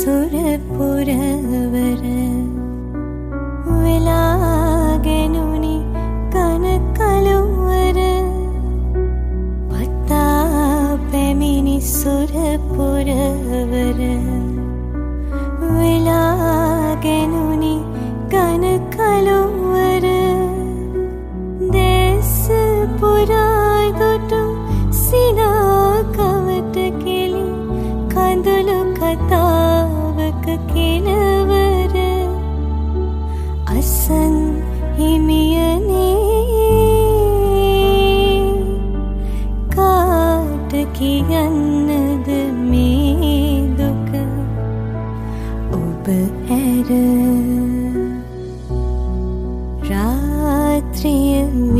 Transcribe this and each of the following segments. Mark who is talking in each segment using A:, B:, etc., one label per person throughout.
A: සුරපුරවර වෙලාගෙනුනි කන කළුවර පතා පැමිණි සුරපුරවර වෙලාගෙනුනි කන කළුවර දේශ පුරා දුටු සිනා කවට කෙලි කඳුළු කතාවක කෙලවර අසන් හිමියනේ කාට කියන්නද මේ දුක ඔබ ඇර රාත්‍රිය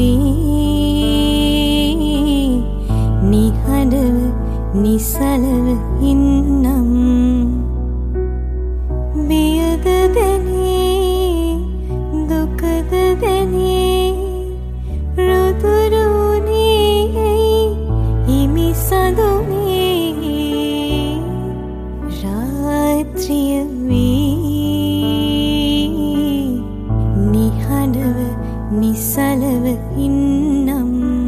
A: වී නිහඬව නිසලව ඉන්නම් බියද දැනේ දුකද දැනේ රුදුරුනේ හිමි සඳුනේ රාත්‍රිය වී නිහඬව නිසලව ඉන්නම්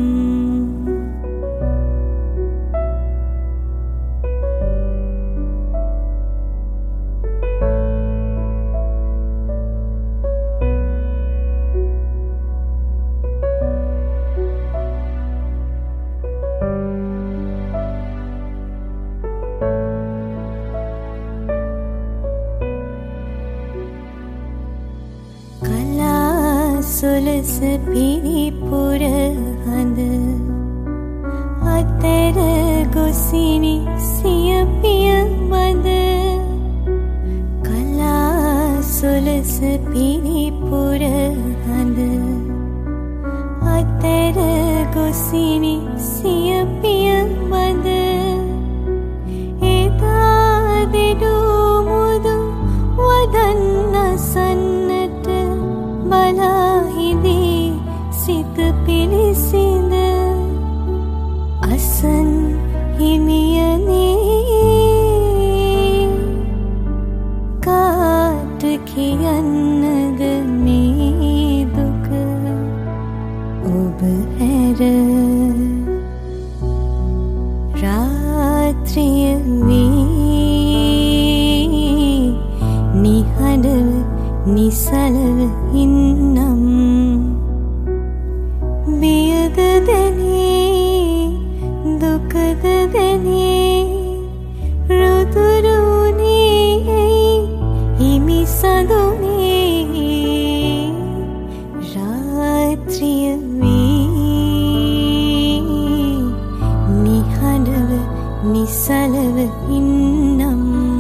A: සොලස පිරිපුර හඳ අතර ගොසිනි සිය පිය මඳ කලා සොලස පිරිපුර හඳ අතර ගොසිනි සිය පිය මඳ එදා දෙඩු මුදු වදන්න සන්නට බලාහිදී සිත පිළිසිඳ අසන් හිමියනේ කාට කියන්නද මේ දුක ඔබ ඇර රාත්‍රිය වී නිහඬව නිසලව ඉන්නම් බියද දැනේ දුකද දැනේ රුදුරුනේ හිමි සඳුනේ රාත්‍රිය වී නිහඬව නිසලව ඉන්නම්